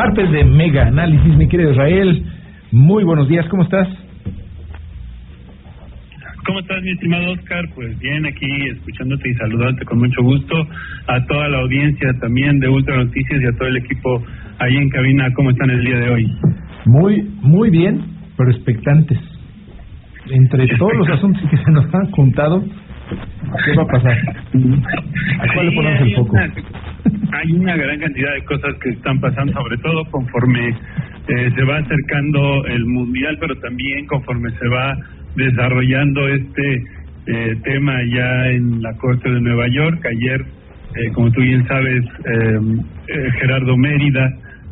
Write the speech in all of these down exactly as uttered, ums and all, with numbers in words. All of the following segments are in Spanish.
Martes de Mega Análisis, mi querido Israel. Muy buenos días, ¿cómo estás? ¿Cómo estás, mi estimado Oscar? Pues bien, aquí escuchándote y saludándote con mucho gusto a toda la audiencia también de Ultra Noticias y a todo el equipo ahí en cabina. ¿Cómo están el día de hoy? Muy, muy bien, pero expectantes. Entre todos los asuntos que se nos han juntado, ¿qué va a pasar? ¿A cuál le ponemos el foco? Una, hay una gran cantidad de cosas que están pasando, sobre todo conforme eh, se va acercando el Mundial, pero también conforme se va desarrollando este eh, tema ya en la Corte de Nueva York. Ayer, eh, como tú bien sabes, eh, eh, Gerardo Mérida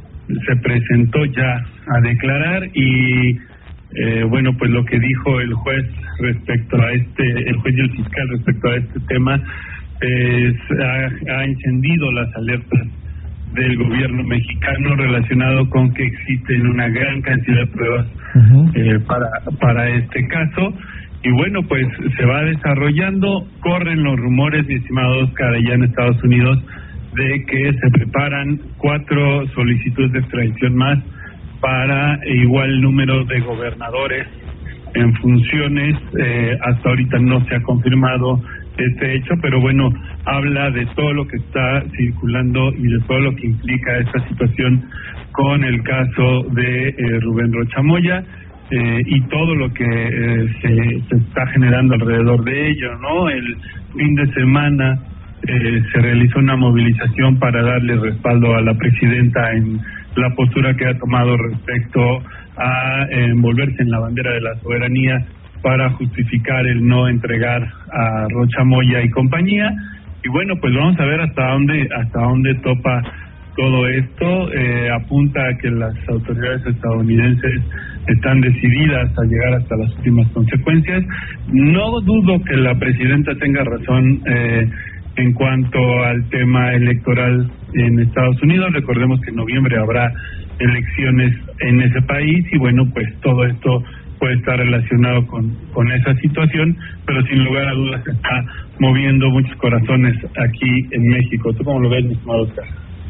se presentó ya a declarar y eh, bueno, pues lo que dijo el juez respecto a este, el juez y el fiscal respecto a este tema, eh, ha, ha encendido las alertas del gobierno mexicano relacionado con que existen una gran cantidad de pruebas uh-huh. eh, para para este caso. Y bueno, pues se va desarrollando, corren los rumores, mi estimado Oscar, allá en Estados Unidos, de que se preparan cuatro solicitudes de extradición más para igual número de gobernadores en funciones. Eh, hasta ahorita no se ha confirmado este hecho, pero bueno, habla de todo lo que está circulando y de todo lo que implica esta situación con el caso de eh, Rubén Rocha Moya eh, y todo lo que eh, se, se está generando alrededor de ello, ¿no? El fin de semana eh, se realizó una movilización para darle respaldo a la presidenta en la postura que ha tomado respecto a eh, envolverse en la bandera de la soberanía para justificar el no entregar a Rocha Moya y compañía. Y bueno, pues vamos a ver hasta dónde hasta dónde topa todo esto. Eh, apunta a que las autoridades estadounidenses están decididas a llegar hasta las últimas consecuencias. No dudo que la presidenta tenga razón eh, en cuanto al tema electoral en Estados Unidos. Recordemos que en noviembre habrá elecciones en ese país y bueno, pues todo esto puede estar relacionado con, con esa situación, pero sin lugar a dudas está moviendo muchos corazones aquí en México. ¿Tú cómo lo ves, mi estimado Oscar?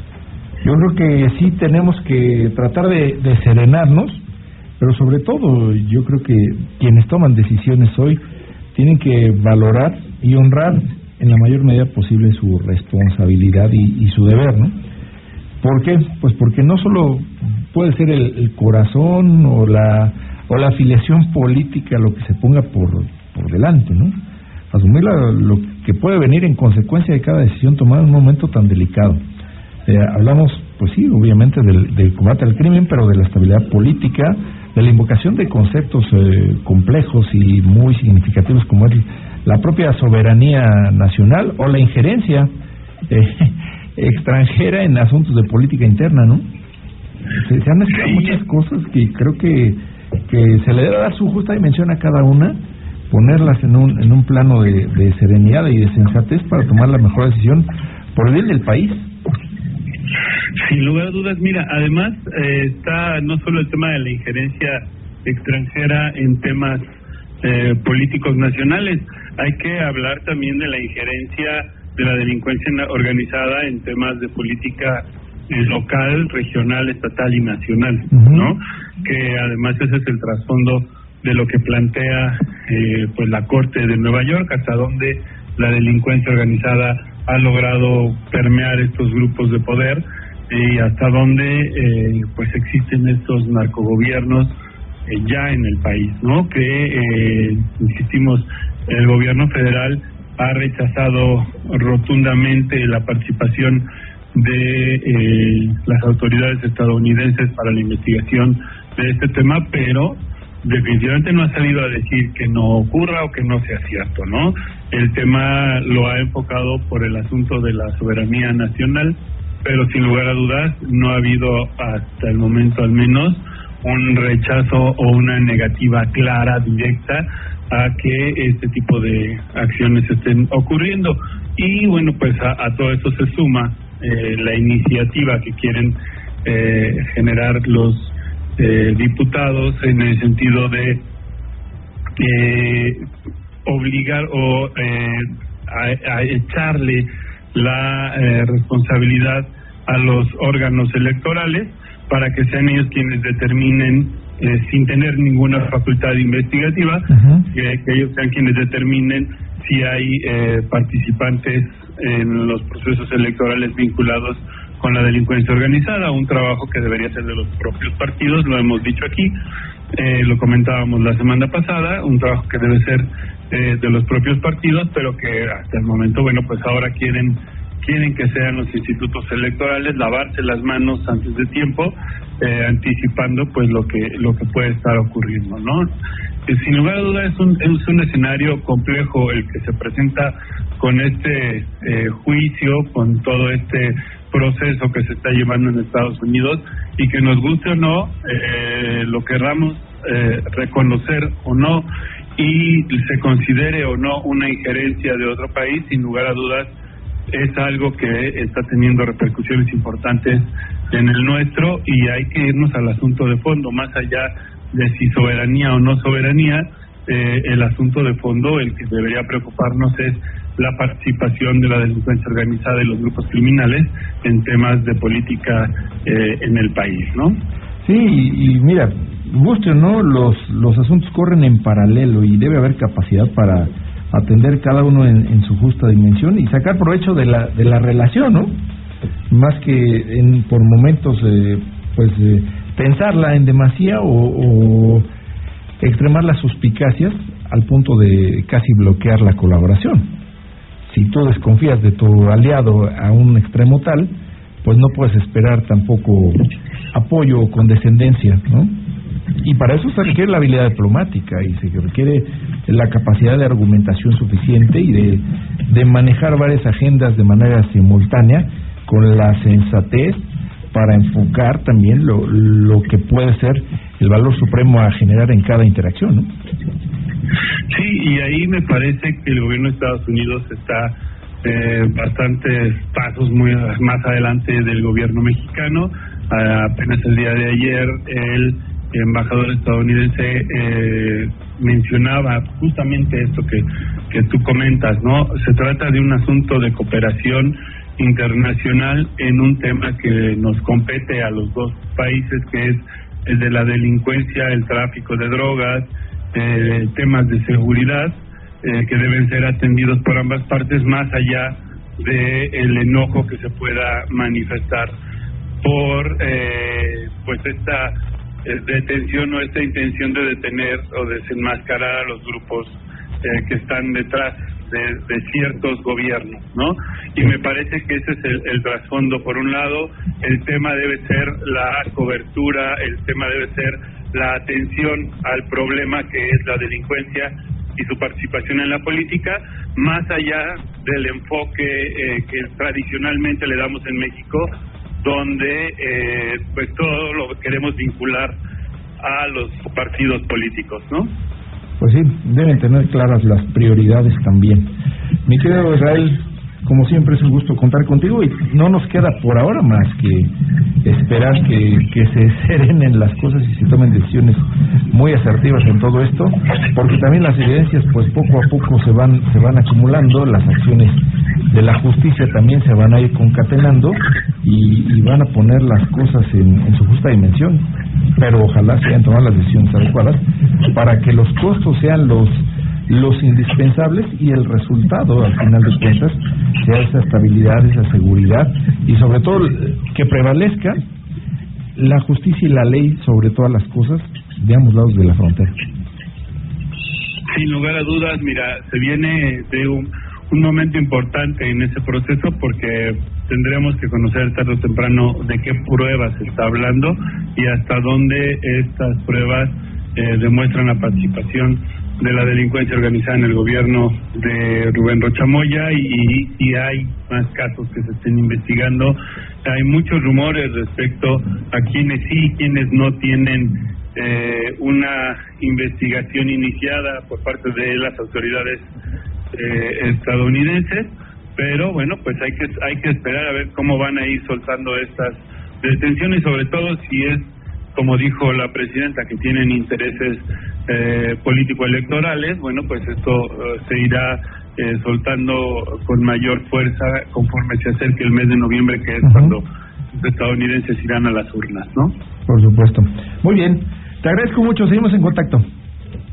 Yo creo que sí tenemos que tratar de, de serenarnos, pero sobre todo yo creo que quienes toman decisiones hoy tienen que valorar y honrar en la mayor medida posible su responsabilidad y, y su deber, ¿no? ¿Por qué? Pues porque no solo puede ser el, el corazón o la o la afiliación política lo que se ponga por por delante, ¿no? Asumir la, lo que puede venir en consecuencia de cada decisión tomada en un momento tan delicado. Eh, hablamos, pues sí, obviamente del, del combate al crimen, pero de la estabilidad política, de la invocación de conceptos eh, complejos y muy significativos como es la propia soberanía nacional o la injerencia eh, extranjera en asuntos de política interna, ¿no? Se, se han mezclado muchas cosas que creo que que se le debe dar su justa dimensión a cada una, ponerlas en un en un plano de, de serenidad y de sensatez para tomar la mejor decisión por el bien del país. Sin lugar a dudas, mira, además eh, está no solo el tema de la injerencia extranjera en temas eh, políticos nacionales, hay que hablar también de la injerencia de la delincuencia organizada en temas de política eh, local, regional, estatal y nacional, uh-huh. ¿no? Que además ese es el trasfondo de lo que plantea eh, pues la Corte de Nueva York, hasta donde la delincuencia organizada ha logrado permear estos grupos de poder y hasta donde eh, pues existen estos narcogobiernos eh, ya en el país, ¿no? Que eh, insistimos, el gobierno federal ha rechazado rotundamente la participación de eh, las autoridades estadounidenses para la investigación de este tema, pero definitivamente no ha salido a decir que no ocurra o que no sea cierto, ¿no? El tema lo ha enfocado por el asunto de la soberanía nacional, pero sin lugar a dudas no ha habido hasta el momento al menos un rechazo o una negativa clara, directa, a que este tipo de acciones estén ocurriendo. Y bueno, pues a, a todo eso se suma eh, la iniciativa que quieren eh, generar los eh, diputados en el sentido de eh, obligar o eh, a, a echarle la eh, responsabilidad a los órganos electorales para que sean ellos quienes determinen, eh, sin tener ninguna facultad investigativa, uh-huh. que, que ellos sean quienes determinen si hay eh, participantes en los procesos electorales vinculados con la delincuencia organizada, un trabajo que debería ser de los propios partidos, lo hemos dicho aquí, eh, lo comentábamos la semana pasada, un trabajo que debe ser eh, de los propios partidos, pero que hasta el momento, bueno, pues ahora quieren quieren que sean los institutos electorales, lavarse las manos antes de tiempo, eh, anticipando pues lo que lo que puede estar ocurriendo, ¿no? Eh, sin lugar a dudas es un, es un escenario complejo el que se presenta con este eh, juicio, con todo este proceso que se está llevando en Estados Unidos, y que nos guste o no, eh, lo querramos eh, reconocer o no, y se considere o no una injerencia de otro país, sin lugar a dudas es algo que está teniendo repercusiones importantes en el nuestro, y hay que irnos al asunto de fondo, más allá de si soberanía o no soberanía. Eh, el asunto de fondo, el que debería preocuparnos, es la participación de la delincuencia organizada y los grupos criminales en temas de política eh, en el país, ¿no? Sí, y, y mira, guste o no, los los asuntos corren en paralelo y debe haber capacidad para atender cada uno en, en su justa dimensión y sacar provecho de la de la relación, ¿no? Más que en por momentos eh, pues eh, pensarla en demasía o, o extremar las suspicacias al punto de casi bloquear la colaboración. Si tú desconfías de tu aliado a un extremo tal, pues no puedes esperar tampoco apoyo o condescendencia, ¿no? Y para eso se requiere la habilidad diplomática y se requiere la capacidad de argumentación suficiente y de, de manejar varias agendas de manera simultánea con la sensatez para enfocar también lo, lo que puede ser el valor supremo a generar en cada interacción, ¿no? Sí, y ahí me parece que el gobierno de Estados Unidos está eh, bastantes pasos muy más adelante del gobierno mexicano. Uh, apenas el día de ayer el embajador estadounidense eh, mencionaba justamente esto que, que tú comentas, ¿no? Se trata de un asunto de cooperación internacional en un tema que nos compete a los dos países, que es el de la delincuencia, el tráfico de drogas, eh, temas de seguridad, eh, que deben ser atendidos por ambas partes, más allá de el enojo que se pueda manifestar por eh, pues esta eh, detención o esta intención de detener o desenmascarar a los grupos eh, que están detrás de, de ciertos gobiernos, ¿no? Y me parece que ese es el, el trasfondo. Por un lado, el tema debe ser la cobertura, el tema debe ser la atención al problema que es la delincuencia y su participación en la política, más allá del enfoque eh, que tradicionalmente le damos en México, donde eh, pues todo lo queremos vincular a los partidos políticos, ¿no? Pues sí, deben tener claras las prioridades también. Mi querido Israel, como siempre es un gusto contar contigo y no nos queda por ahora más que esperar que, que se serenen las cosas y se tomen decisiones muy asertivas en todo esto, porque también las evidencias pues poco a poco se van se van acumulando, las acciones de la justicia también se van a ir concatenando y, y van a poner las cosas en, en su justa dimensión, pero ojalá se hayan tomado las decisiones adecuadas para que los costos sean los los indispensables y el resultado al final de cuentas sea esa estabilidad, esa seguridad y sobre todo que prevalezca la justicia y la ley sobre todas las cosas de ambos lados de la frontera. Sin lugar a dudas, mira, se viene de un, un momento importante en ese proceso, porque tendremos que conocer tarde o temprano de qué pruebas se está hablando y hasta dónde estas pruebas eh, demuestran la participación de la delincuencia organizada en el gobierno de Rubén Rocha Moya, y si hay más casos que se estén investigando. Hay muchos rumores respecto a quienes sí y quienes no tienen eh, una investigación iniciada por parte de las autoridades eh, estadounidenses, pero bueno, pues hay que hay que esperar a ver cómo van a ir soltando estas detenciones, sobre todo si es, como dijo la presidenta, que tienen intereses eh, político-electorales. Bueno, pues esto uh, se irá eh, soltando con mayor fuerza conforme se acerque el mes de noviembre, que es uh-huh. cuando los estadounidenses irán a las urnas, ¿no? Por supuesto. Muy bien, te agradezco mucho, seguimos en contacto.